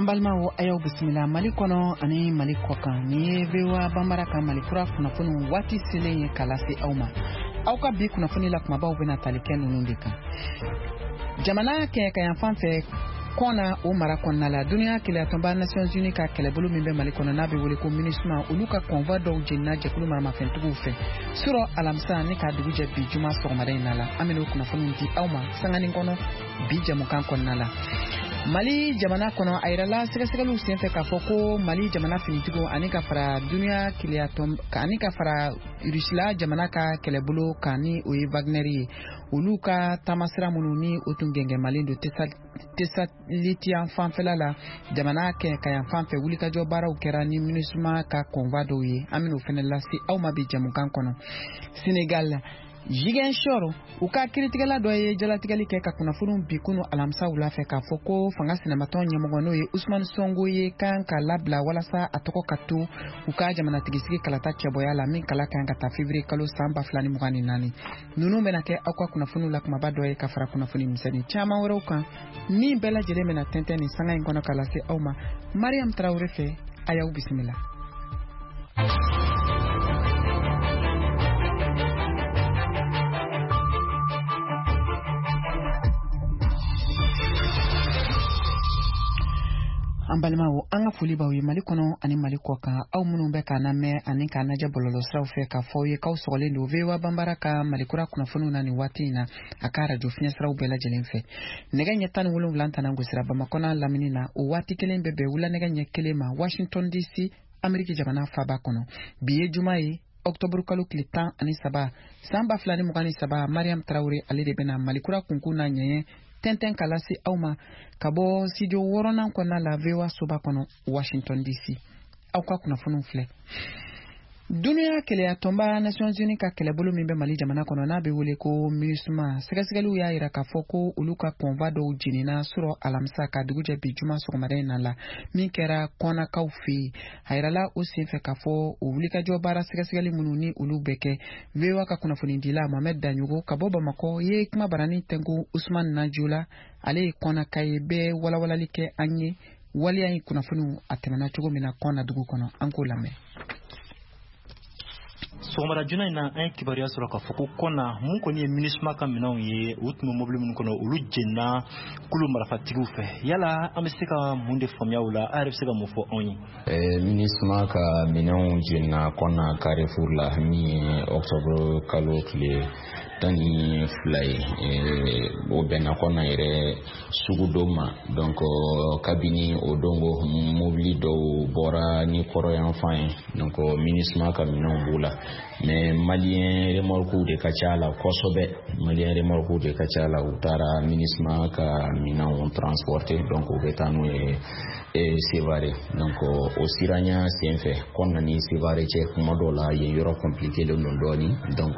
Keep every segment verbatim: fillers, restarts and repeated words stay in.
Ambalma ayaw bismillah Mali kono ani Mali kokan ni vewa bambara ka Mali kura kunafunu wati sele kalasi awma awka bi kunafuni la kuma baw bena taliken nundika jamana ke kayan fanfe kona o mara konna la dunia kile atomba Nations Unies ka kele bulu mimbe Mali kono nabi wole ko minisma uluka konva do jinna jakulu mara mafentugu fe suro alamsa ni ka duguje bi juma so madina la amino kunafunu di awma sangani kono bi jamukan konna la Mali jamana kono ayrala segasagalu senfe ka foko Mali jamana finitigo anika fara dunia kiliatom ka anika fara Rusla jamana ka kelebulu kani oyi Wagneri uluka tamasira mununi otungenge Mali do tesa tesa litia fanfela la jamana ke kayan fanfe wulika jo bara ukera ni minisma ka konvado yi amino fenela si au mabi jamukan kono Senegal Jigen shoro uka kiritigala doye jalatigali ke ka kuna furun bikunu alamsa ulafe ka foko fanga sinamaton nyamogono ye Usman Songo ye kan ka labla wala sa atoko katu uka jamana tigisigi kalata cheboya la min kala kan ka fevrier kalo samba flani mugani nani nunu menake akwa kuna funu la kuma badoye ka fara kuna funi msani chama wora uka ni bela jere mena tenteni sanga ingono kala se awma Mariam Traoré fe ayaw bismillah. Ambalima wo anga fuli bawi Mali kono ani Mali koka au munu be kana me ani kana je bololo sraw fe ka foye ka usole ndo vewa bambara ka Mali kura kuna funu nani watina akara jo finya sraw bela jelenfe nega nyetan wulu lanta na ngusira ba makona laminina o wati kelen bebe wula nega nyekele ma Washington D C Amerika jamana fa ba kono biye jumayi October kalo klitan ani saba samba flani mugani saba Mariam Traoré alide bena Mali kura kunkuna nyenye tenten kalasi awma kabo sidio worona kona la vewa soba kono Washington D C awka kuna funu fle dunia kele atomba Nations Unies ka kele bulu mimbe Mali jamana kono na be wole ko minisma segasagalu ya ira ka foko uluka konvado ujinina suro alamsa ka duguje bi juma so madena la minkera kona kaufi hairala usife ka fo ulika jo bara segasigali mununi ulubeke vewa ka kuna funi dila Mohamed Danyugo kaboba mako ye kuma barani tengu Usman Najula ale kona kaybe wala wala like anye wali ay kuna funu atemana chugo mina kona dugu kono ankulame Somara juna ina an kibariya sura ka foko kona mun ko ni minisma ka minan ye utmu mobile mun kono ulu jenna kulu marafatigu fe yala amsika munde famya wala arifsika mo fo onyi eh minisma ka minan jenna kona Carrefour la mi octobre kalo kle tani fly eh o bena kona ire sugudoma donc kabini odongo mobile do bora ni koro yan fain donc minisma ka minan bula mais malien remorku de kachala kosobe malien remorku de kachala utara minisma ka minan transporter donc o betanu e e sevare donc o siranya senfe konna ni sevare che modola ye yoro compliqué le ndoni donc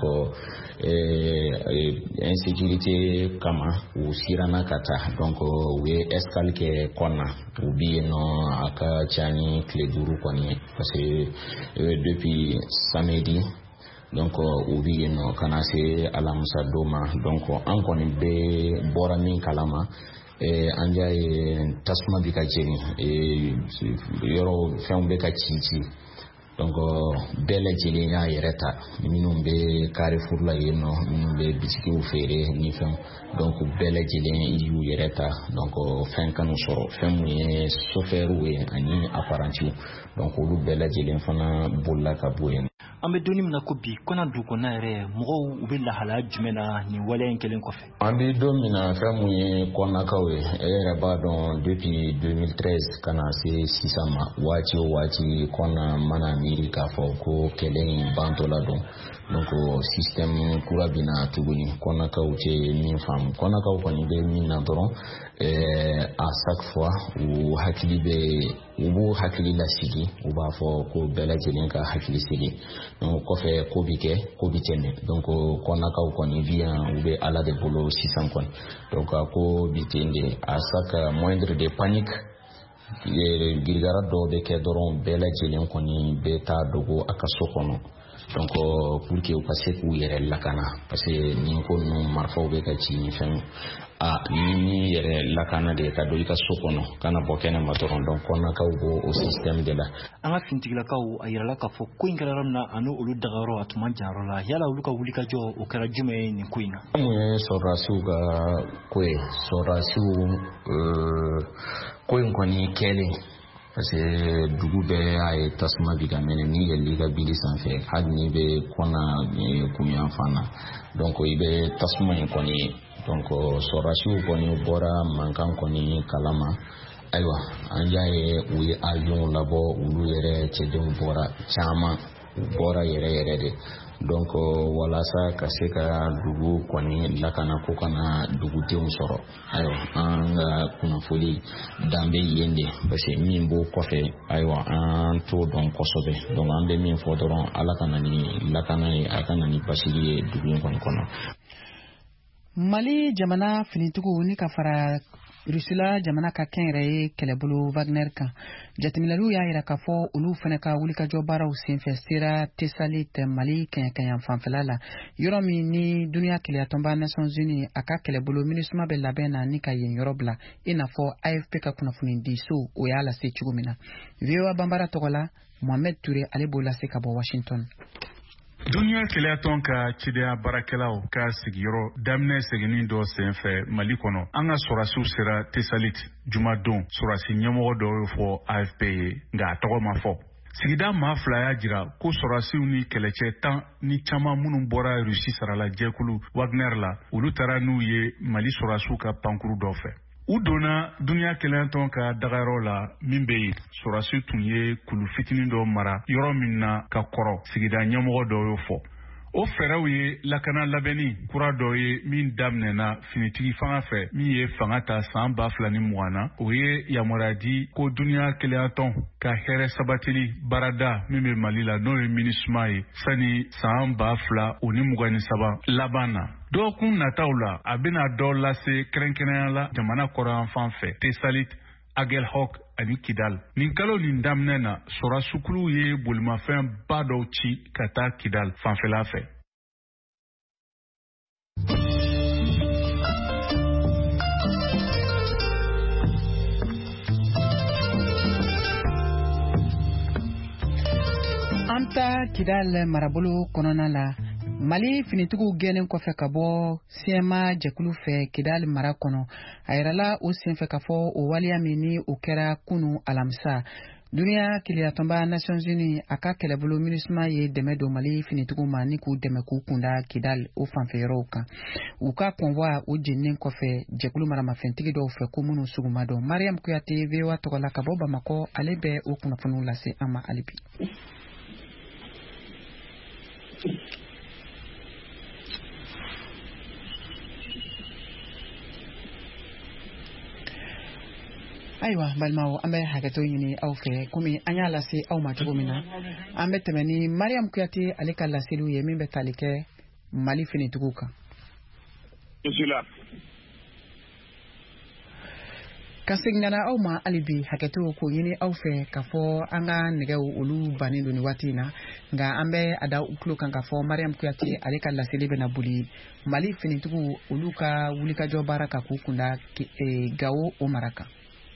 eh insécurité kama o sirana kata donc we escale ke konna ubi no aka chani kleguru koni parce que euh, depuis samedi donc ubi no kana se alamusa doma donc an koni be bora min kalama eh anja e tasma bika jeni e yoro fam be ka chichi donc bele jeli ya yereta minum be Carrefour la yeno minum be bisiki u fere ni fam donc bele jeli yu yereta donc fin kanu soro fam ye chauffeur we ani apparentiu donc lu bele jeli fana bolla ka boyen ambe doni mna ko bi kona du kona re mo ube la hala jumena ni wale enkelen ko fe ambe domina famu ye kona kawe era ba don depuis deux mille treize kana se sisama wati wati kona mana Amerika fo ko kelen bantola don donc système kurabina tuguni kona kawche min fam kona kaw ko ni be min na doron eh à chaque fois ou hakilibe ou hakili la sigi ou ba fo ko bela jelen ka hakili sigi donc ko fe ko bike ko bitene donc kona kaw ko ni via ou be ala de bolo six cents kon donc ko bitende à chaque moindre de panique ye girgara do be ke doron bela jelen ko ni beta dogo akaso kono donc pour que u ka se k'u yɛrɛ lakana parce que ni ko ninnu marifaw bɛ ka ci ni fɛn a ni min yɛrɛ lakana de ka don i ka so kɔnɔ kana bɔ kɛnɛma dɔrɔn donc kɔnɔnakaw b'o o système de la. An ka finitigilakaw a yirala k'a fɔ ko in kɛra yɔrɔ min na ani olu dagayɔrɔ a tun ma jan yɔrɔ la yala olu ka wulikajɔ o kɛra jumɛn ye nin ko in na. mun ye sɔrɔdasiw ka ko ye sɔrɔdasiw ko in kɔni kɛlen parce que dugu bɛɛ y'a ye tasuma bi ka mɛnɛ ni yɛlɛli ka bili sanfɛ hali ni bɛ kɔna kunyan fan na donc i bɛ tasuma in kɔni donc sɔrɔdasiw kɔni bɔra mankan kɔni kalama ayiwa an y'a ye u ye avion labɔ olu yɛrɛ cɛdenw bɔra caman u bɔra yɛrɛ yɛrɛ de donc walasa ka se ka dugu kɔni lakana ko kana dugudenw sɔrɔ ayiwa an ka kunnafoli danbe yen de parce que min b'o kɔfɛ ayiwa an t'o dɔn kosɛbɛ donc an bɛ min fɔ dɔrɔn ala ka na ni lakana ye a ka na ni basigi ye dugu in kɔni kɔnɔ. Mali jamana finitigiw ni ka fara Rusila jamana ka kɛnyɛrɛ ye kɛlɛbolo Wagner kan jateminɛliw y'a yira k'a fɔ olu fana ka wulikajɔ baaraw senfɛ sera Tesalit Mali kɛɲɛkɛɲɛ fanfɛla la yɔrɔ min ni duniya keleyatɔnba Nations Unies a ka kɛlɛbolo MINUSMA bɛ labɛn na ni ka yen yɔrɔ bila i n'a fɔ A F P ka kunnafoni di so o y'a lase cogo min na. V O A banbara tɔgɔ la Mohamed Touré ale b'o lase ka bɔ Washington. Duniya keleyatɔn ka cidenya baarakɛlaw ka sigiyɔrɔ daminɛ seginnin dɔ senfɛ Mali kɔnɔ an ka sɔrɔdasiw sera Tesalit jumadon sɔrɔdasi ɲɛmɔgɔ dɔ y'o fɔ A F P ye nka a tɔgɔ ma fɔ. Sigida maa fila y'a jira ko sɔrɔdasiw ni kɛlɛcɛ tan ni caman minnu bɔra Rusi sarala jɛkulu Wagner la olu taara n'u ye Mali sɔrɔdasiw ka pankuru dɔ fɛ. U donna duniya keleyatɔn ka dagayɔrɔ la min bɛ yen sɔrɔdasi tun ye kulu fitinin dɔ mara yɔrɔ min na ka kɔrɔ sigida ɲɛmɔgɔ dɔ y'o fɔ. O fɛɛrɛw ye lakana labɛnni kura dɔ ye min daminɛna finitigi fanga fɛ min ye fanga ta san ba fila ni mugan na o ye yamaruya di ko duniya keleyatɔn ka hɛrɛ sabatili baarada min bɛ Mali la n'o ye MINUSMA ye sani san ba fila o ni mugan ni saba laban na. Dɔgɔkun nataw la a bɛna dɔ lase kɛrɛnkɛrɛnya la jamana kɔrɔyan fan fɛ Tesalit Aguelhok ani Kidal. Nin kalo nin daminɛ na sɔrɔdasukuluw ye bolimafɛn ba dɔw ci ka taa Kidal fanfɛla fɛ. An ta Kidal marabolo kɔnɔna la Mali finitigiw gɛnnen kɔfɛ ka bɔ Siema jɛkulu fɛ Kidal mara kɔnɔ a yirala o senfɛ ka fɔ o waliya min ni o kɛra kunu alamisa duniya keleyatɔnba Nations Unies a ka kɛlɛbolo MINUSMA ye dɛmɛ don Mali finitigiw ma ni k'u dɛmɛ k'u kunda Kidal o fanfɛyɔrɔw kan u ka convoi o jeninen kɔfɛ jɛkulu maramafɛntigi dɔw fɛ ko minnu suguma dɔn Mariam Kuyate V O A tɔgɔ la ka bɔ Bamakɔ ale bɛ o kunnafoniw lase an ma hali bi. Ayiwa balimaw an bɛ hakɛto ɲini aw fɛ komi an y'a lase aw ma cogo min na an bɛ tɛmɛ ni Mariam Kuyate ale ka laseliw ye min bɛ tali kɛ Mali finitigiw kan. Ka segin kana aw ma hali bi hakɛto ko ɲini aw fɛ ka fɔ an ka nɛgɛw olu bannen don ni waati in na nka an bɛ a da u tulo kan ka fɔ Mariam Kuyate ale ka laseli bɛna boli Mali finitigiw olu ka wulikajɔ baara ka k'u kunda Gawo o mara kan.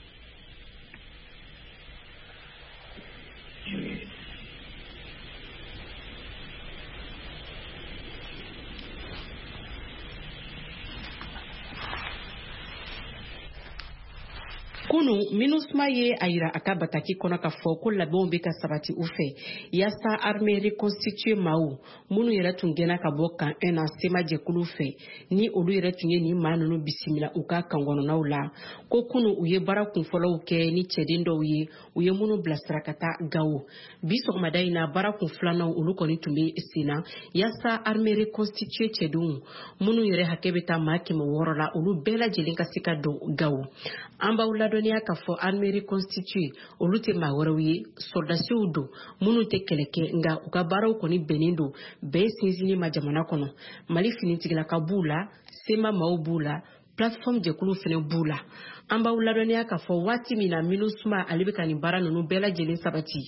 Kunu MINUSMA ye a yira a ka bataki kɔnɔ ka fɔ ko labɛnw bɛ ka sabati u fɛ yaasa armée reconstituée maaw minnu yɛrɛ tun gɛnna ka bɔ kan un na Sema jɛkulu fɛ ni olu yɛrɛ tun ye nin maa ninnu bisimila u ka kan kɔnɔnaw la ko kunu u ye baara kunfɔlɔw kɛ ni cɛden dɔw ye u ye minnu bilasira ka taa Gawo bi sɔgɔmada in na baara kun filanan olu kɔni tun bɛ sen na yaasa armée reconstituée cɛdenw minnu yɛrɛ hakɛ bɛ taa maa kɛmɛ wɔɔrɔ la olu bɛɛ lajɛlen ka se ka don Gawo an b'aw ladɔnniya k'a fɔ armée reconstituée olu tɛ maa wɛrɛw ye sɔrɔdasiw don minnu tɛ kɛlɛ kɛ nka u ka baaraw kɔni bɛnnen don bɛɛ sinsinni ma jamana kɔnɔ Mali finitigilaka b'u la Sema maaw b'u la plateforme jɛkulu fana b'u la an b'aw ladɔnniya k'a fɔ waati min na MINUSMA ale bɛ ka nin baara ninnu bɛɛ lajɛlen sabati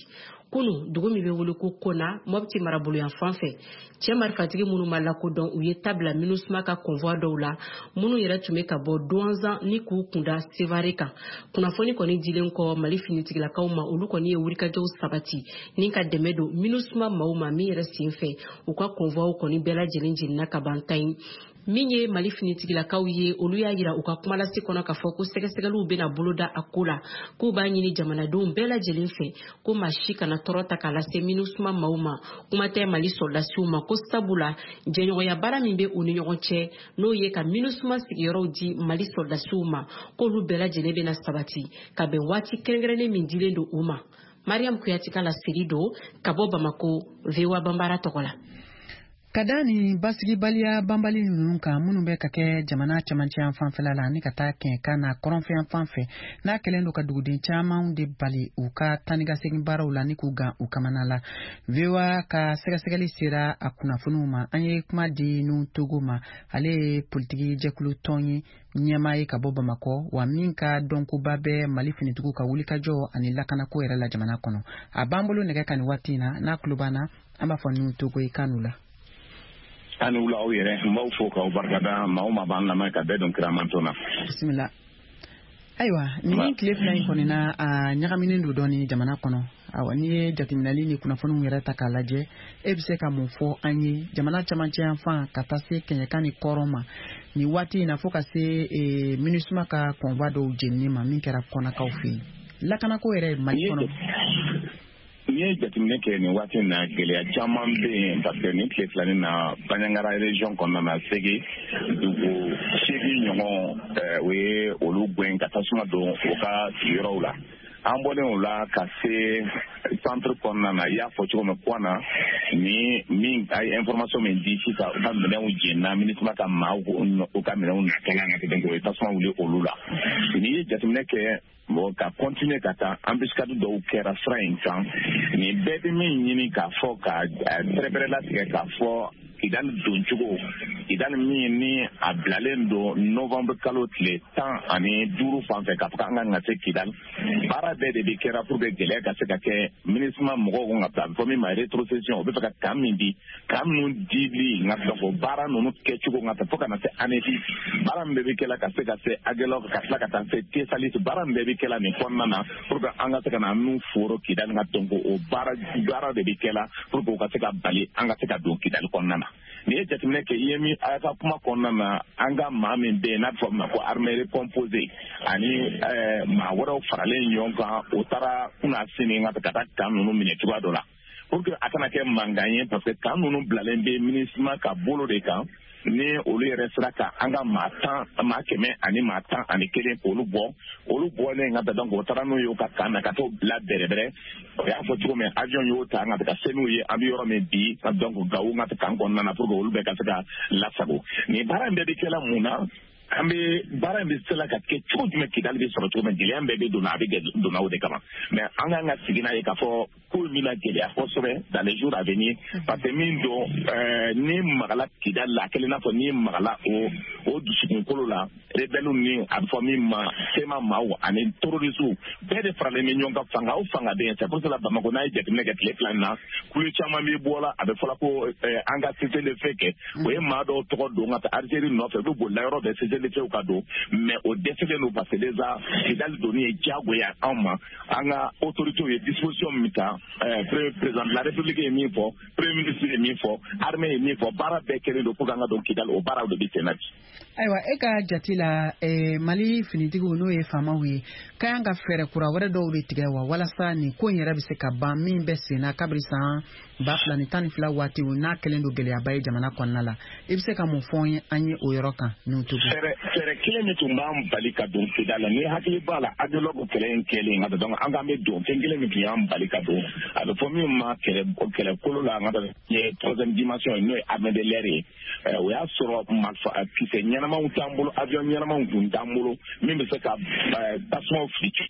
kunu dugu mi be wuli ko Kona Mopti marabolo yan fanfɛ cɛ marifatigi minnu ma lakodɔn u ye tabla MINUSMA ka convoi dɔw la minnu yɛrɛ tun bɛ ka bɔ Douanzan ni k'u kunda Sevare kan kunnafoni kɔni dilen kɔ Mali finitigilakaw ma olu kɔni ye wulikajɔw sabati ni ka dɛmɛ don MINUSMA maaw ma min yɛrɛ sen fɛ u ka convoiw kɔni bɛɛ lajɛlen jenina ka ban tan min ye Mali finitigilakaw ye olu y'a yira u ka kumalasi kɔnɔ k'a fɔ ko sɛgɛsɛgɛliw bɛna boloda a ko la k'u b'a ɲini jamanadenw bɛɛ lajɛlen fɛ ko maa si kana tɔɔrɔ ta k'a lase MINUSMA maaw ma kuma tɛ Mali sɔrdasiw ma ko sabula jɛɲɔgɔnya baara min bɛ u ni ɲɔgɔn cɛ n'o ye ka MINUSMA sigiyɔrɔw di Mali sɔrdasiw ma k'olu bɛɛ lajɛlen bɛna sabati ka bɛn waati kɛrɛnkɛrɛnnen min dilen don u ma Mariam Kuyati ka laseli don ka bɔ Bamako V O A Bambara tɔgɔ la. Kada ni basigibaliya banbali ninnu kan minnu bɛ ka kɛ jamana cɛmancɛ fanfɛla la ni ka taa kɛn ka na kɔrɔnfɛn fanfɛ n'a kɛlen don ka duguden caman de bali u ka tanigasegin baaraw la ni k'u gan u kamana la V O A ka sɛgɛsɛgɛli sera a kunnafoniw ma an ye kuma di nu Togo ma ale ye politiki jɛkulu tɔn ye ɲɛmaa ye ka bɔ Bamakɔ wa min ka dɔnkoba bɛ Mali finitigiw ka wulikajɔ ani lakanako yɛrɛ la jamana kɔnɔ a b'an bolo nɛgɛ ka ni waati in na n'a kulo banna an b'a fɔ nu Togo ye kanu la. Ani wula aw yɛrɛ n b'aw fo k'aw barikada maa ma b'an lamɛn ka bɛɛ don kiramanto na. Bisimila. Ayiwa nin tile fila in kɔni na a ɲagaminen don dɔɔni jamana kɔnɔ awa n'i ye jateminɛli ni kunnafoniw yɛrɛ ta k'a lajɛ e bɛ se ka mun fɔ an ye jamana camancɛ yan fan ka taa se kɛɲɛkan ni kɔrɔn ma ni waati in na fo ka se MINUSMA ka convoi dɔw jenini ma min kɛra kɔnakaw fɛ yen lakanako yɛrɛ Mali kɔnɔ. N'i ye jateminɛ kɛ nin waati in na gɛlɛya caman bɛ yen parce que nin tile filanin na Bandiagara région kɔnɔna na Segu dugu seegin ɲɔgɔn o ye olu gɛn ka tasuma don u ka sigiyɔrɔw la an bɔlen o la ka se centre kɔnɔna na i y'a fɔ cogo min Kwana ni min a ye information min di sisan u ka minɛnw jenina MINUSMA ka maaw u ka minɛnw natɔla ka tɛmɛ o ye tasuma wuli olu la n'i ye jateminɛ kɛ bon ka continuer ka taa embuscade dɔw kɛra sira in kan nin bɛɛ bɛ min ɲini k'a fɔ ka bɛrɛbɛrɛ latigɛ k'a fɔ Kidali don cogo Kidali min ni a bilalen don novembre kalo tile tan ani duuru fan fɛ k'a fɔ an kan ka se Kidali baara bɛɛ de bɛ kɛra pour que gɛlɛya ka se ka kɛ MINUSMA mɔgɔw kan ka taa fɔ min ma rétrocession o bɛ fɛ ka kan min di kan minnu dili nka ka fɔ baara ninnu kɛcogo nka fɔ ka na se ANEFI baara min bɛɛ bɛ kɛla ka se ka se Agelok ka tila ka taa se Tesalis baara min bɛɛ bɛ kɛla nin kɔnɔna na pour que an ka se ka na nu foro Kidali ka donc o baara baara de bɛ kɛla pour que o ka se ka bali an ka se ka don Kidali kɔnɔna na n'i ye jateminɛ kɛ i ye min a ka kuma kɔnɔna na an ka maa min bɛ yen n'a bɛ fɔ ma ko armée recomposée ani maa wɛrɛw faralen ɲɔgɔn kan o taara kunna sini ka taa kan ninnu minɛ cogoya dɔ la pour que a kana kɛ mankan ye parce que kan ninnu bilalen bɛ MINUSMA ka bolo de kan ni olu yɛrɛ sera ka an ka maa tan maa kɛmɛ ani maa tan ani kelen k'olu bɔ olu bɔlen ka taa donc o taara n'u ye u ka kan na ka t'o bila bɛrɛbɛrɛ o y'a fɔ cogo min avion y'o ta an ka taa se n'u ye an bɛ yɔrɔ min bi donc Gawo ka kan kɔnɔna na pour que olu bɛɛ ka se ka lasago nin baara in bɛɛ bɛ kɛla mun na an bɛ baara in bɛ se ka kɛ cogo jumɛn Kidali bɛ sɔrɔ cogo min gɛlɛya bɛɛ bɛ donna a bɛ donna o de kama mais an kan ka sigi n'a ye k'a fɔ ko min na gɛlɛya kosɛbɛ dans les jours à venir parce que min don ni magala Kidali la kelen n'a fɔ ni magala o o dusukunkolo la rebelle ni a bɛ fɔ min ma sema maaw ani terroristes bɛɛ de faralen bɛ ɲɔgɔn kan fanga o fanga bɛ yen c'est pour cela Bamako n'a ye jateminɛ kɛ tile fila in na kulu caman bɛ bɔ la a bɛ fɔla ko an ka cessez le feu kɛ o ye maa dɔw tɔgɔ don ka taa Algérie nɔfɛ u bɛ bolila yɔrɔ bɛɛ cessez le feu ka don mais o dɛsɛlen don parce que déjà Kidali donni ye diyagoya anw ma an ka autorités ye disposition min ta président de la République ye min fɔ premier ministre ye min fɔ armée ye min fɔ baara bɛɛ kɛlen don pour que an ka don Kidali o baaraw de bɛ sen na bi. Ayiwa e ka jate la Mali finitigiw n'o ye faamaw ye k'an ka fɛɛrɛ kura wɛrɛ dɔw de tigɛ wa walasa nin ko in yɛrɛ bɛ se ka ban min bɛ sen na kabiri san ba fila ni tan ni fila waati n'a kɛlen don gɛlɛyaba ye jamana kɔnɔna la i bɛ se ka mun fɔ an ye o yɔrɔ kan n'o tugu. fɛɛrɛ fɛɛrɛ kelen min tun b'an bali ka don Kidali la ni hakili b'a la Agelok kɛlɛ in kɛlen nka donc an k'an bɛ don fɛn kelen min tun y'an bali ka don a bɛ fɔ min ma kɛlɛ kɛlɛkolo la nka ye troisième dimension ye n'o ye armée de l'air ye o y'a sɔrɔ marifa kisɛ ɲɛnamaw t'an bolo avion ɲɛnamaw tun t'an bolo min bɛ se ka tasumaw fili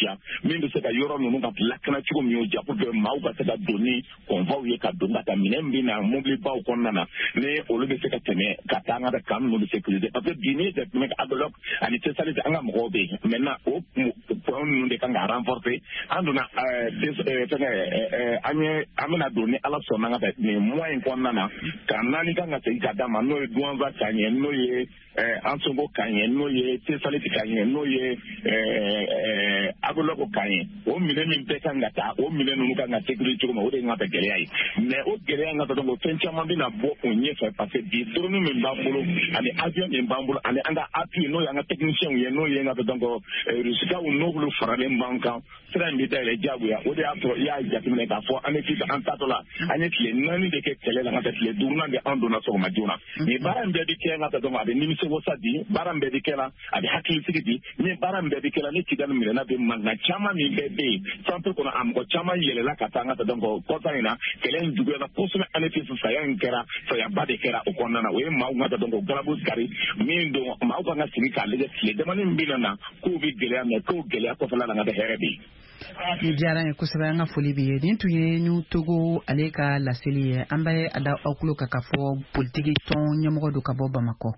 lafiya min bɛ se ka yɔrɔ ninnu ka lakana cogo min y'o ja pour que maaw ka se ka don ni kɔnfaw ye ka don ka taa minɛn bɛ na mobilibaw kɔnɔna na ni olu bɛ se ka tɛmɛ ka taa an ka kan ninnu bɛ sécuriser parce que bi n'i ye jateminɛ kɛ Agolok ani Tesalite an ka mɔgɔw bɛ yen maintenant o point ninnu de kan ka renforcer an donna fɛngɛ an ye an bɛna don ni Ala sɔnna an ka nin mois in kɔnɔna na ka naani kan ka segin ka d'a ma n'o ye Douanza Kaɲɛ n'o ye Ansongo Kaɲɛ n'o ye Tesalite Kaɲɛ n'o ye Agolok Kaɲɛ o minɛn min bɛɛ kan ka taa o minɛn ninnu kan ka sécuriser cogo min o de ye n ka gɛlɛya ye mais o gɛlɛya in ka dɔn ko fɛn caman bɛna bɔ o ɲɛfɛ parce que bi drone min b'an bolo ani avion min b'an bolo ani an ka appui n'o ye an ka techniciens ye n'o ye n ka dɔn ko rusikaw n'olu faralen b'an kan sira in bɛ dayɛlɛ diyagoya o de y'a sɔrɔ i y'a jateminɛ k'a fɔ an bɛ fisa an tatɔ la an ye tile naani de kɛ kɛlɛ la ka tile duurunan de an donna sɔgɔma joona nin baara in bɛɛ bi kɛ n ka dɔn a bɛ nimisiwasa di baara in bɛɛ bi kɛ la a bɛ hakilisigi di ni baara in bɛɛ bi kɛ la ni Kidali minɛna bɛ mankan caman min bɛɛ bɛ yen centre kɔnɔ a mɔgɔ caman yɛlɛla ka taa n ka dɔn ko kɔsan in na kɛlɛ in juguyara kosɛbɛ an ye fisa saya in kɛra sayaba de kɛra o kɔnɔna na o ye maaw ka dɔn ko garabu kari min don maaw kan ka sigi k'a lajɛ tile damani min bɛ na k'o bɛ gɛlɛya mɛ k'o gɛlɛya kɔfɛla la n ka hɛrɛ bɛ yen. Ni diyara n ye kosɛbɛ an ka foli b'i ye nin tun ye New Togo ale ka laseli ye an bɛ a da aw tulo kan k'a fɔ politiki tɔn ɲɛmɔgɔ don ka bɔ Bamakɔ.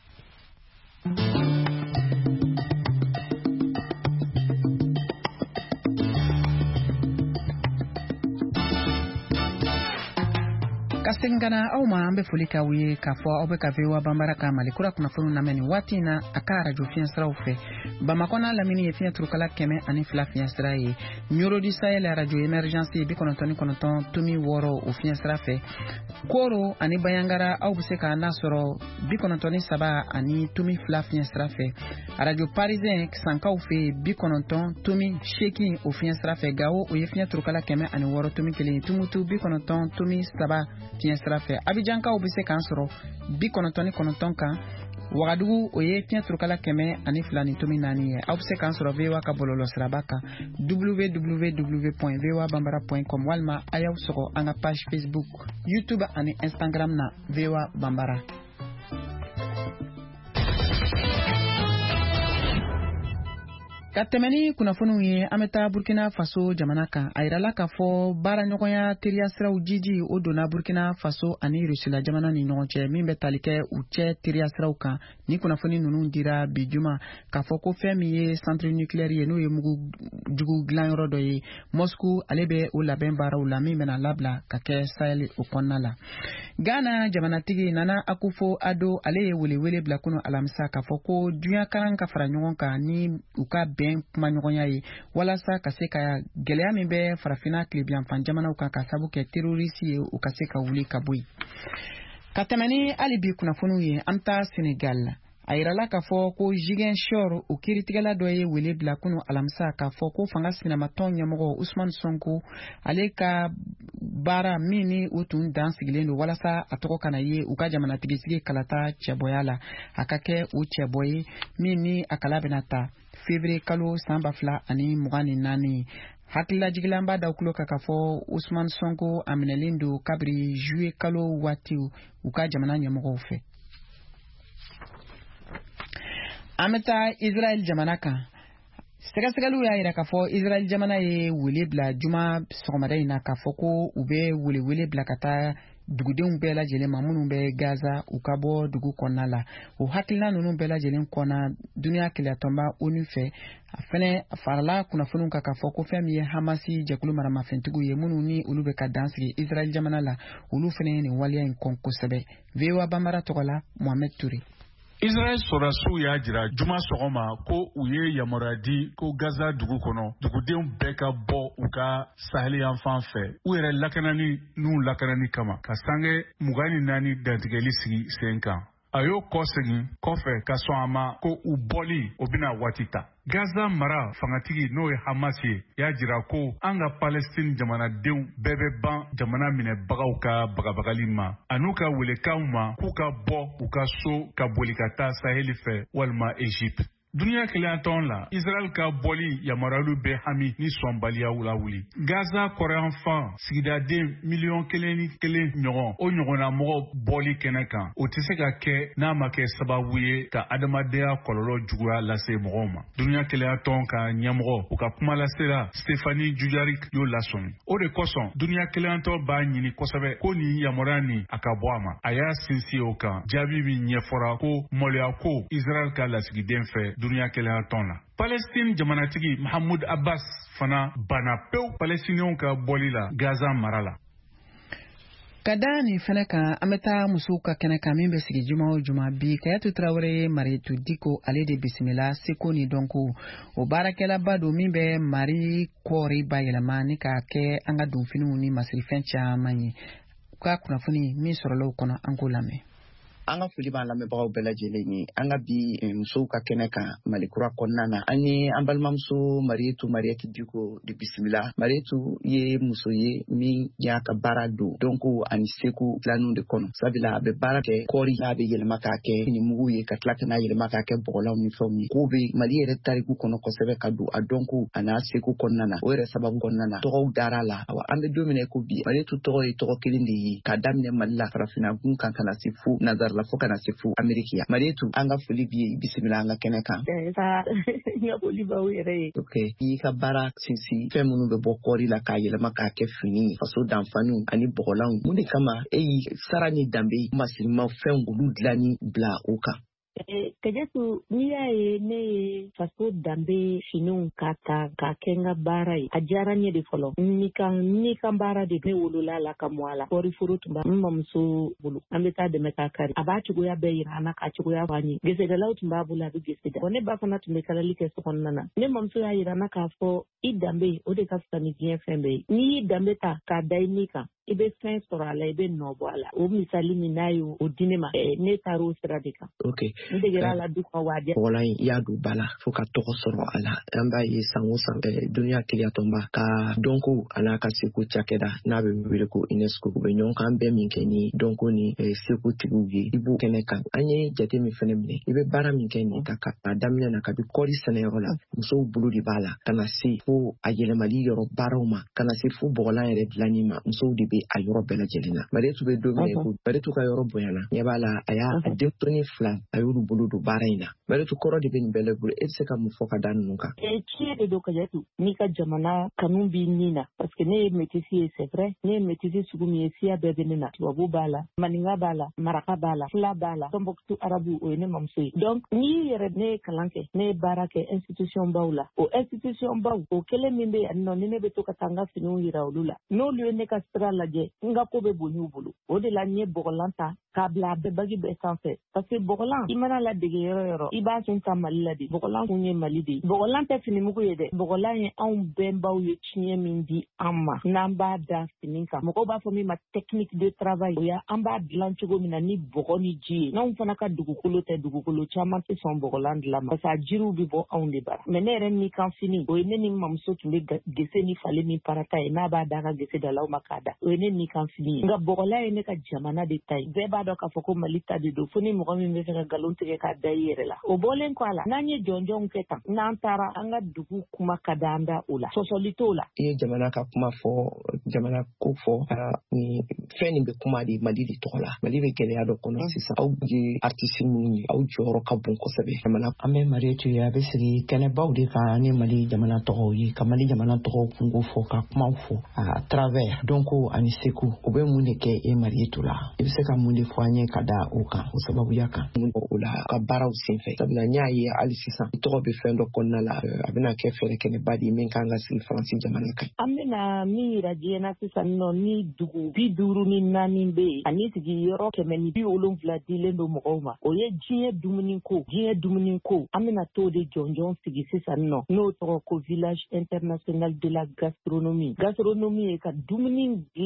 ka segin ka na aw ma an bɛ foli k'aw ye k'a fɔ aw bɛ ka V O A Banbara ka Malikura kunnafoni lamɛn nin waati in na a ka arajo fiɲɛsiraw fɛ Bamakɔ n'a lamini ye fiɲɛ turukala kɛmɛ ani fila fiɲɛsira ye Nyoro Sahel arajo emergence bi kɔnɔntɔn ni kɔnɔntɔn tomi wɔɔrɔ o fiɲɛsira fɛ Koro ani Bayangara aw bɛ se ka n'a sɔrɔ bi kɔnɔntɔn ni saba ani tomi fila fiɲɛsira fɛ arajo Parisien Sankaw fɛ bi kɔnɔntɔn tomi seegin o fiɲɛsira fɛ Gao o ye fiɲɛ turukala kɛmɛ ani wɔɔrɔ tomi kelen Tumutu bi kɔnɔntɔn tomi saba fiɲɛsira fɛ Abidjankaw bɛ se k'an sɔrɔ bi kɔnɔntɔn ni kɔnɔntɔn kan Wagadugu o ye fiɲɛ turukala kɛmɛ ani fila ni tomi naani ye aw bɛ se k'an sɔrɔ V O A ka bɔlɔlɔ siraba kan w w w point v o a banbara point com walima a y'aw sɔgɔ an ka page Facebook YouTube ani Instagram na V O A Banbara. Ka tɛmɛ ni kunnafoniw ye an bɛ taa Burkina Faso jamana kan a yirala k'a fɔ baara ɲɔgɔnya teriya siraw jiji o donna Burkina Faso ani Rusila jamana ni ɲɔgɔn cɛ min bɛ tali kɛ u cɛ teriya siraw kan ni kunnafoni ninnu dira bi juma k'a fɔ ko fɛn min ye centre nucléaire ye n'o ye mugu jugu dilanyɔrɔ dɔ ye Moscou ale bɛ o labɛn baaraw la min bɛna labila ka kɛ Sahel o kɔnɔna la Ghana jamanatigi Nana Akufo-Addo ale ye welewele bila kunu alamisa k'a fɔ ko dunya karan ka fara ɲɔgɔn kan ni u ka bɛn kuma ɲɔgɔnya ye walasa ka se ka gɛlɛya min bɛ farafina tilebiyanfan jamanaw kan ka sabu kɛ terroriste ye u ka se ka wuli ka bɔ yen ka tɛmɛ ni hali bi kunnafoniw ye an taa Senegal a yirala k'a fɔ ko Ziguinchor o kiiritigɛla dɔ ye wele bila kunu alamisa k'a fɔ ko fanga sinamatɔn ɲɛmɔgɔ Ousmane Sonko ale ka baara min ni o tun dan sigilen don walasa a tɔgɔ kana ye u ka jamanatigitigi kalata cɛbɔya la a ka kɛ o cɛbɔ ye min ni a kala bɛna ta février kalo san ba fila ani mugan ni naani hakililajigilan b'a da kulo kan k'a fɔ Ousmane Sonko a minɛlen don kabiri juillet kalo waati u ka jamana ɲɛmɔgɔw fɛ. An bɛ taa Israel jamana kan sɛgɛsɛgɛliw y'a jira k'a fɔ Israel jamana ye wele bila juma sɔgɔmada in na k'a fɔ ko u bɛ welewele bila ka taa dugudenw bɛɛ lajɛlen ma minnu bɛ Gaza u ka bɔ dugu kɔnɔna la o hakilina ninnu bɛɛ lajɛlen kɔnɔ duniya kɛlɛtɔnba ONU fɛ a fɛnɛ farala kunnafoniw kan k'a fɔ ko fɛn min ye Hamasi jɛkulu maramafɛntigiw ye minnu ni olu bɛ ka dansigi Israel jamana la olu fɛnɛ ye nin waleya in kɔn kosɛbɛ V O A Banbara tɔgɔ la Mohamed Touré. Israel sɔrɔsiw y'a jira juma sɔgɔma ko u ye yamaruya di ko Gaza dugu kɔnɔ dugudenw bɛɛ ka bɔ u ka Sahel yanfan fɛ u yɛrɛ lakanani n'u lakanani kama ka sange mugan ni naani dantigɛli sigi sen kan a y'o kɔ segin kɔfɛ ka sɔn a ma ko u bɔli o bɛna waati ta Gaza mara fangatigi n'o ye Hamas ye y'a jira ko an ka Palestine jamanadenw bɛɛ bɛ ban jamana minɛbagaw ka bagabagali ma a n'u ka welekanw ma k'u ka bɔ u ka so ka boli ka taa Sahel fɛ walima Egypte Dunia kelen ton la Israel ka boli yamaralu be hami ni sonbalia wula wuli Gaza Korean fan sigidaden million kelen ni kelen ɲɔgɔn o ɲɔgɔnna mɔgɔ boli kɛnɛ kan o tɛ se ka kɛ n'a ma kɛ sababu ye ka adamadenya kɔlɔlɔ juguya lase mɔgɔw ma dunia kelen ton ka ɲɛmɔgɔ u ka kuma lasera Stéphanie Dujarric y'o lasɔmi o de kosɔn dunia kelen ton b'a ɲini kosɛbɛ ko ni yamaruya ni a ka bɔ a ma a y'a sinsin o kan jaabi min ɲɛfɔra ko maloya ko Israel ka lasigiden fɛ dunia kelen ton la Palestine jamanatigi Mahmoud Abbas fana bana pew Palestinienw ka bɔli la Gaza mara la ka da nin fɛnɛ kan an bɛ taa musow ka kɛnɛ kan min bɛ sigi juma o juma bi Kayatu Traoré Marietou Diko ale de bisimila seko ni dɔnko o baarakɛlaba don min bɛ Mali kɔɔri bayɛlɛma ni k'a kɛ an ka donfiniw ni masirifɛn caman ye ka kunnafoni min sɔrɔla o kɔnɔ an k'o lamɛn an ka foli b'an lamɛnbagaw bɛɛ lajɛlen ye an ka bi musow ka kɛnɛ kan Malikura kɔnɔna na an ye an balimamuso Marietou Marietou Diko de bisimila Marietou ye muso ye min y'a ka baara don donc ani seko planu de kɔnɔ sabula a bɛ baara kɛ kɔɔri a bɛ yɛlɛma k'a kɛ fini mugu ye ka tila ka n'a yɛlɛma k'a kɛ bɔgɔlaw ni fɛnw ye k'o bɛ Mali yɛrɛ tariku kɔnɔ kosɛbɛ ka don a dɔnko a n'a seko kɔnɔna na o yɛrɛ sababu kɔnɔna na tɔgɔw dara la awa an bɛ don min na ko bi Marietou tɔgɔ ye tɔgɔ kelen de ye ka daminɛ Mali la farafinna gun kan kana se fo nazari la fo kana se fo Ameriki ya Marietou an ka foli bi bisimila an ka kɛnɛ kan sa ya foli ba yɛrɛ okay i ka baara sinsin fɛn minnu bɛ bɔ kɔɔri la k'a yɛlɛma k'a kɛ fini faso danfaniw ani bɔgɔlanw mun de kama e yi sara ni danbe masirima fɛn olu dilanni bila o kan Kajatu n'i y'a ye ne ye faso danbe finiw ka ta ka kɛ n ka baara ye a diyara n ye de fɔlɔ ni kan ni kan baara de ne wolola la ka mɔ a la kɔɔri foro tun b'a n mamuso bolo an bɛ taa dɛmɛ k'a kari a b'a cogoya bɛɛ yira an na k'a cogoya fɔ an ye gesedalaw tun b'a bolo a bɛ gese da ne ba fana tun bɛ kalali kɛ so kɔnɔna na ne mamuso y'a yira an na k'a fɔ i danbe o de ka fisa ni diɲɛ fɛn bɛɛ ye n'i y'i danbe ta k'a da i ni kan i bɛ fɛn sɔrɔ a la i bɛ nɔ bɔ a la o misali min n'a ye o di ne ma ne taara o sira de kan n degera a la du kan waadiya wala i y'a don ba la fo ka tɔgɔ sɔrɔ a la an b'a ye san o san duniya keleyatɔnba ka dɔnko a n'a ka seko cakɛda n'a bɛ wele ko UNESCO u bɛ ɲɔgɔn kan bɛɛ min kɛ ni dɔnko ni seko tigiw ye i b'o kɛnɛ kan an ye jate min fɛnɛ minɛ i bɛ baara min kɛ nin ka ka daminɛ na kabi kɔɔri sɛnɛyɔrɔ la musow bolo de b'a la ka na se fo a yɛlɛmali yɔrɔ baaraw ma ka na se fo bɔgɔlan yɛrɛ dilanni ma musow de bɛ a yɔrɔ bɛɛ lajɛlen na Marietou bɛ don min ko Marietou ka yɔrɔ bonyana ɲɛ b'a la a y'a a denmisɛnnin fila a y'olu bolo don baara in na Marietou kɔrɔ de bɛ nin bɛɛ la bolo e tɛ se ka mun fɔ ka da ninnu kan tiɲɛ de don Kajatu n'i ka jamana kanu b'i ni na parce que ne ye métis ye c'est vrai ne ye métis sugu min ye siya bɛɛ bɛ ne na tubabu b'a la maninka b'a la maraka b'a la fila b'a la Tombouctou arabu o ye ne mamuso ye donc n'i yɛrɛ ne ye kalan kɛ ne ye baara kɛ institution baw la o institution baw o kelen min bɛ yan nɔ ni ne bɛ to ka taa n ka finiw yira olu la n'olu ye ne ka sira lajɛ n ka ko bɛ bonya u bolo o de la n ye bɔgɔlan ta k'a bila a bɛɛ bagi bɛɛ sanfɛ parce que bɔgɔlan i mana ladege yɔrɔ yɔrɔ i b'a sun ta Mali la de bɔgɔlan kun ye Mali de ye bɔgɔlan tɛ fini mugu ye dɛ bɔgɔlan ye anw bɛnbaw ye tiɲɛ min di an ma n'an b'a da fini kan mɔgɔw b'a fɔ min ma technique de travail o ya an b'a dilan cogo min na ni bɔgɔ ni ji ye n'anw fana ka dugukolo tɛ dugukolo caman tɛ sɔn bɔgɔlan dilan ma parce que a jiriw bɛ bɔ anw de bara mais ne yɛrɛ ni kan fini o ye ne ni mamuso tun bɛ gese ni fale min parata ye n'a b'a da ka gese dalaw ma k'a da o ye ne ni kan fini ye nka bɔgɔlan ye ne ka jamana de ta ye bɛɛ b'a dɔn k'a fɔ ko Mali ta de don fo ni mɔgɔ min bɛ fɛ ka nkalon tigɛ k'a da i yɛrɛ la o bɔlen kɔ a la n'an ye jɔnjɔnw kɛ tan n'an taara an ka dugu kuma ka da an da o la sɔsɔli t'o la i ye jamana ka kuma fɔ jamana ko fɔ ni fɛn nin bɛ kuma de Mali de tɔgɔ la Mali bɛ gɛlɛya dɔ kɔnɔ sisan aw ye artiste minnu ye aw jɔyɔrɔ ka bon kosɛbɛ jamana an bɛ Marietou ye a bɛ sigi kɛnɛbaw de kan ni Mali jamana tɔgɔw ye ka Mali jamana tɔgɔw kungo fɔ ka kumaw fɔ à travers donc ani seko o bɛ mun de kɛ e Marietou la i bɛ se ka mun de fɔ an ye ka da o kan o sababuya kan o la ka baaraw senfɛ sabula n y'a ye hali sisan i tɔgɔ bɛ fɛn dɔ kɔnɔna la a bɛna kɛ fɛɛrɛ kɛnɛba de min kan ka sigi Faransi jamana kan an bɛna min yira diɲɛ na sisan nɔ ni dugu bi duuru ni naani bɛ yen ani sigiyɔrɔ kɛmɛ ni bi wolonwula dilen don mɔgɔw ma o ye diɲɛ dumuni ko diɲɛ dumuni ko an bɛna t'o de jɔnjɔn sigi sisan nɔ n'o tɔgɔ ko village international de la gastronomie gastronomie ye ka dumuni dilan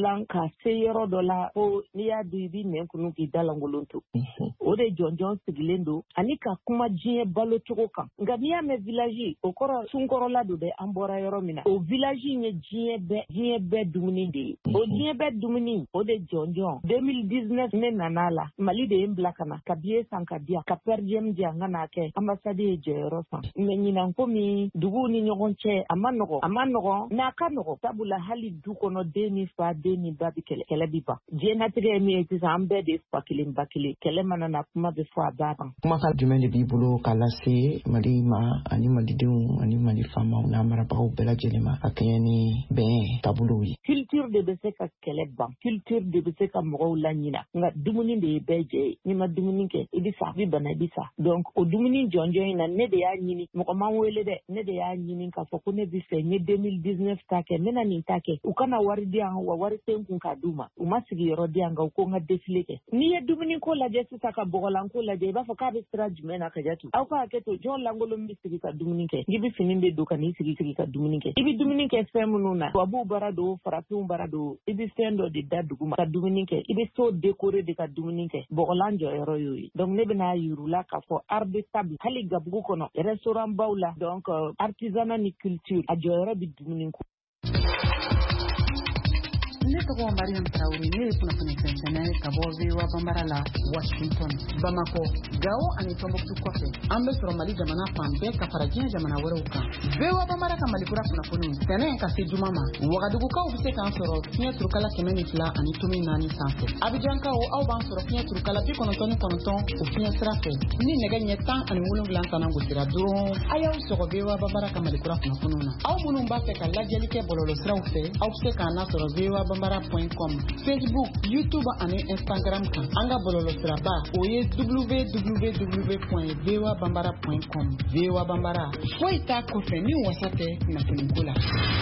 dilan ka se yɔrɔ dɔ la ko n'i y'a dun i b'i nɛn kunu k'i da lankolon to o de jɔnjɔn sigilen don ani ka kuma diɲɛ balo cogo kan nka n'i y'a mɛn village o kɔrɔ sunkɔrɔla don dɛ an bɔra yɔrɔ min na o village ye diɲɛ bɛɛ diɲɛ bɛɛ dumuni de ye o diɲɛ bɛɛ dumuni o de jɔnjɔn deux mille dix-neuf ne nana la Mali de ye n bila ka na ka biye san ka diya ka per diem diya n ka n'a kɛ ambassade ye jɔyɔrɔ san mɛ ɲinan komi duguw ni ɲɔgɔn cɛ a ma nɔgɔ a ma nɔgɔ n'a ka nɔgɔ sabula hali du kɔnɔ den ni fa den ni ba bi kɛlɛ kɛlɛ bi ban diɲɛnatigɛ ye min ye sisan an bɛɛ de fa kelen ba kelen kɛlɛ mana na kuma bɛ fɔ a ba ban kumakan jumɛn de b'i bolo k'a lase Mali ma ani malidenw ani mali faamaw n'a marabagaw bɛɛ lajɛlen ma a kɛɲɛ ni bɛn taabolow ye culture de bɛ se ka kɛlɛ ban culture de bɛ se ka mɔgɔw la ɲina nka dumuni de ye bɛɛ jɛ ye n'i ma dumuni kɛ i bɛ sa i bɛ bana i bɛ sa donc o dumuni jɔnjɔn in na ne de y'a ɲini mɔgɔ man wele dɛ ne de y'a ɲini k'a fɔ ko ne bɛ fɛ n ye deux mille dix-neuf ta kɛ n bɛna nin ta kɛ u kana wari di yan wa wari tɛ n kun k'a d'u ma u ma sigiyɔrɔ di yan nka u ko n ka défilé kɛ n'i ye dumuni ko lajɛ sisan ka bɔgɔlanko lajɛ i b'a fɔ k'a bɛ sira jumɛn na ka jate aw ka hakɛ to jɔn lankolon bɛ sigi ka dumuni kɛ i bɛ fini bɛ don ka n'i sigi sigi ka dumuni kɛ i bɛ dumuni kɛ fɛn minnu na tubabuw bara don farafinw bara don i bɛ fɛn dɔ de da dugu ma ka dumuni kɛ i bɛ so décorer de ka dumuni kɛ bɔgɔlan jɔyɔrɔ y'o ye donc ne bɛna yir'u la k'a fɔ art de table hali gabugu kɔnɔ restaurant baw la donc euh, artisanat ni culture a jɔyɔrɔ bɛ dumuni ko ne tɔgɔ Mariam Traoré ne ye kunnafoni sɛnsɛnɛ ka bɔ V O A Bambara la Washington Bamako Gao ani Tombouctou kɔfɛ an bɛ sɔrɔ Mali jamana fan bɛɛ ka fara diɲɛ jamana wɛrɛw kan V O A Bambara ka Malikura kunnafoni sɛnɛ ka se juma ma Wagadugukaw bɛ se k'an sɔrɔ fiɲɛ turukala kɛmɛ ni fila ani tomi naani sanfɛ Abidjankaw aw b'an sɔrɔ fiɲɛ turukala bi kɔnɔntɔn ni kɔnɔntɔn o fiɲɛ sira fɛ ni nɛgɛ ɲɛ tan ani wolonwula tana gosira dɔrɔn a y'aw sɔgɔ V O A Bambara ka Malikura kunnafoniw na aw minnu b'a fɛ ka lajɛli kɛ bɔlɔlɔ siraw fɛ aw bɛ se k'an lasɔrɔ V O A Bambara point com Facebook, YouTube ani Instagram kan an ka bɔlɔlɔ siraba o ye w w w point v o a bambara point com V O A Bambara foyi t'a kɔfɛ ni wasa tɛ kunnafoniko la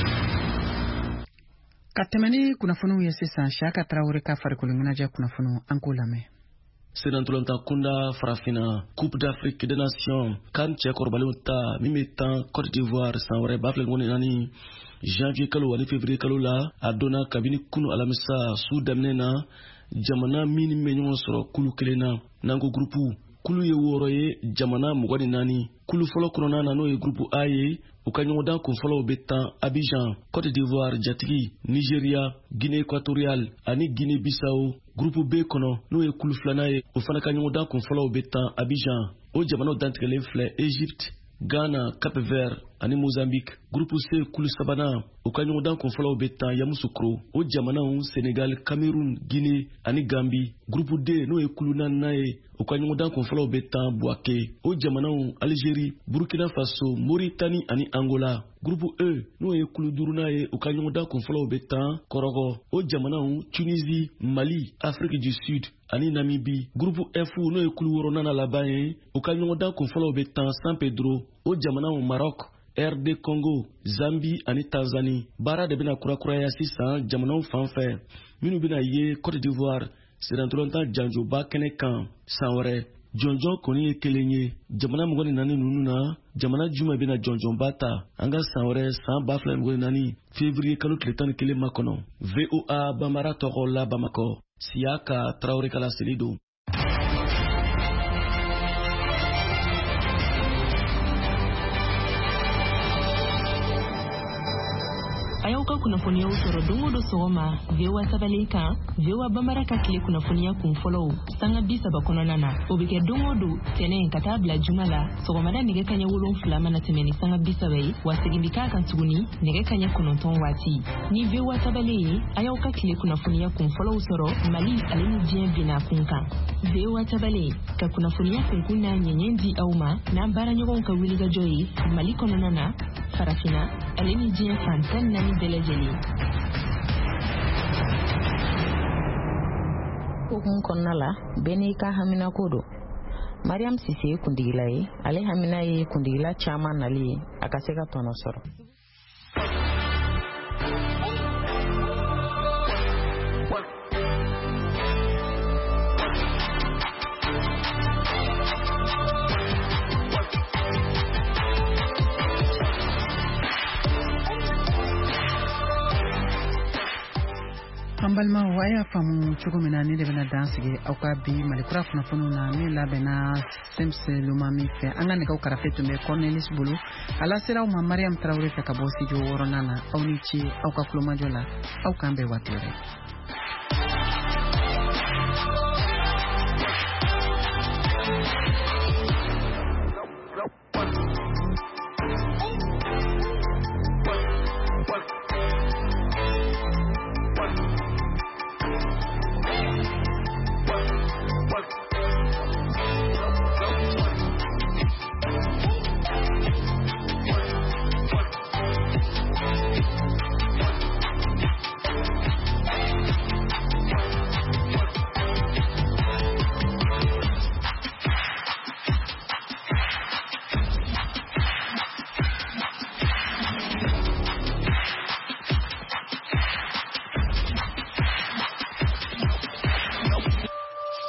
ka tɛmɛ ni kunnafoniw ye sisan Siyaka Tarawele ka farikolo ɲɛnajɛ kunnafoniw an k'o lamɛn Senantolanta kunda farafina Coupe d'Afrique des Nations kan cɛ kɔrɔbalenw ta min bɛ tan Côte d'Ivoire san wɛrɛ ba filɛ ŋɔni naani janvier kalo ani février kalo la a donna kabini kunu alamisa su daminɛ na jamana min bɛ ɲɔgɔn sɔrɔ kulu kelen na n'an ko groupe kulu ye wɔɔrɔ ye jamana mugan ni naani kulu fɔlɔ kɔnɔna na n'o ye groupe A ye u ka ɲɔgɔndan kunfɔlɔw bɛ tan Abidjan, Côte d'Ivoire, Jatigi, Nigeria, Guinée équatoriale ani Guinée Bissau. Groupe B kɔnɔ n'o ye kulu filanan ye o fana ka ɲɔgɔndan kunfɔlɔw bɛ tan Abidjan. O jamanaw dantigɛlen filɛ Egypte, Ghana, Cap Vert ani Mozambique. Groupe C kulu sabanan u ka ɲɔgɔndan kunfɔlɔw bɛ tan Yamoussoukro. O jamanaw Sénégal, Cameroun, Guinée ani Gambie. Groupe D n'o ye kulu naaninan ye u ka ɲɔgɔndan kunfɔlɔw bɛ tan Bouaké. O jamanaw Algérie, Burkina Faso, Mauritanie ani Angola. Groupe E n'o ye kulu duurunan ye u ka ɲɔgɔndan kunfɔlɔw bɛ tan Kɔrɔgɔ. O jamanaw Tunisie, Mali, Afrique du Sud ani Namibie. Groupe F n'o ye kulu wɔɔrɔnan laban ye u ka ɲɔgɔndan kunfɔlɔw bɛ tan San Pedro. O jamanaw Maroc, R D Congo, Zambie ani Tanzanie. Baara de bɛna kurakuraya sisan jamanaw fan fɛ minnu bɛna ye Côte d'Ivoire Senantolanta janjoba kɛnɛ kan san wɛrɛ. Jɔnjɔn kɔni ye kelen ye jamana mugan ni naani ninnu na jamana jumɛn bɛna jɔnjɔnba ta an ka san wɛrɛ san ba fila mugan ni naani février kalo tile tan ni kelen ma kɔnɔ. V O A Bambara tɔgɔ la Bamakɔ Siyaka Tarawele ka laseli don. a y'aw ka kunnafoniyaw sɔrɔ don o don sɔgɔma V O A tabalen kan V O A Bambara ka tile kunnafoniya kunfɔlɔw sanga bi saba kɔnɔna na o bɛ kɛ don o don tɛnɛn ka taa bila juma la sɔgɔmada nɛgɛ kaɲɛ wolonfila mana tɛmɛ ni sanga bi saba ye wa segin bi k'a kan tuguni nɛgɛ kaɲɛ kɔnɔntɔn waati ni V O A tabalen ye a y'aw ka tile kunnafoniya kunfɔlɔw sɔrɔ Mali ale ni diɲɛ binna kun kan V O A tabalen ka kunnafoniya kunkun n'a ɲɛɲɛ di aw ma n'an baaraɲɔgɔnw ka wulikajɔ ye Mali kɔnɔna na farafina ale ni diɲɛ fan tan naani bɛɛ lajɛlen. Hukum kɔnɔna la bɛɛ n'i ka hamina ko don. Mariam Sise ye kundigila ye ale hamina ye kundigila caman nali ye a ka se ka tɔnɔ sɔrɔ. an balima wa y'a faamu cogo min na ne de bɛna dan sigi aw ka bi malikura kunnafoniw na min labɛnna Sems Luma min fɛ an ka nɛgɛw karafe tun bɛ Cornelis bolo a lasera aw ma Mariam Tarawele fɛ ka bɔ studio wɔɔrɔnan na aw ni ce aw ka kulomajɔ la aw k'an bɛn waati wɛrɛ